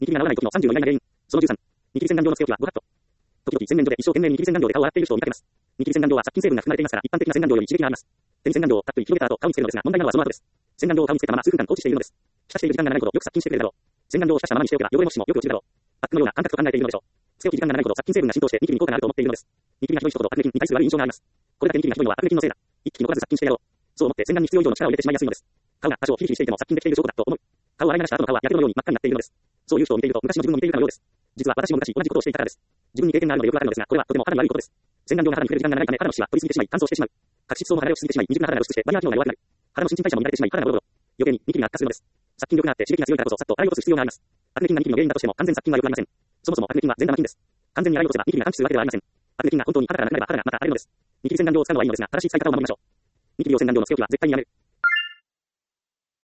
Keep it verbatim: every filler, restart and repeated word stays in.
ニキビが治らない時のさんじゅうの意外な原因。そのじゅうさん。ニキビ洗顔料のつけ置きはごカット。時々洗面所で一生懸命にニキビ洗顔料で顔を洗っている人を見かけます。ニキビ洗顔料は殺菌成分が含まれていますから、一般的な洗顔料より刺激があります。手に洗顔料をたっぷり広げた後、顔につけるのですが、問題なのはその後です。洗顔料を顔につけたまま数分間放置しているのです。浸している時間が長いほどよく殺菌してくれるだろう。洗顔料を浸したままにしておけば汚れも皮脂もよく落ちるだろう。パックのような感覚と考えているのでしょう。つけ置き時間が長いほど殺菌成分が浸透してニキビに効果があると思っているのです。ニキビがひどい人ほどアクネ菌に対する悪い印象があります。これだけニキビがひどいのはアクネ菌のせいだ。一気に残らず殺菌してやろう。そう思って洗顔に必要以上の力を入れてしまいやすいのです。顔が多少ヒリヒリしていても殺菌できている証拠だと思う。顔を洗い流した後の顔は焼け野のように真っ赤になっているのです。そういう人を見ていると昔の自分も似ているかのようです。実は私も昔同じことをしていたからです。自分に経験があるのでよくわかるのですが、これはとても肌に悪いことです。洗顔料が肌に触れる時間が長いため肌の皮脂は取りすぎてしまい乾燥してしまう。角質層も肌をしすぎてしまい未熟な肌が薄くしてバリアー機能が弱くなる。肌の新陳代謝も乱れてしまい肌がボロボロ。余計にニキビが悪化するのです。殺菌力があって刺激が強いからこそさっと洗い落とす必要があります。アクネ菌がニキビの原因だとしても完全殺菌は良くありません。そもそもアクネ菌は善玉菌です。完全に洗い落とせばニキビが完治するわけではありません。アクネ菌が本当に肌からなくなれば肌がまた荒れるのです。ニキビ洗顔料を使うのはいいのですが、正しい使い方を守りましょう。ニキビ用洗顔料のつけ置きは絶対にやめる。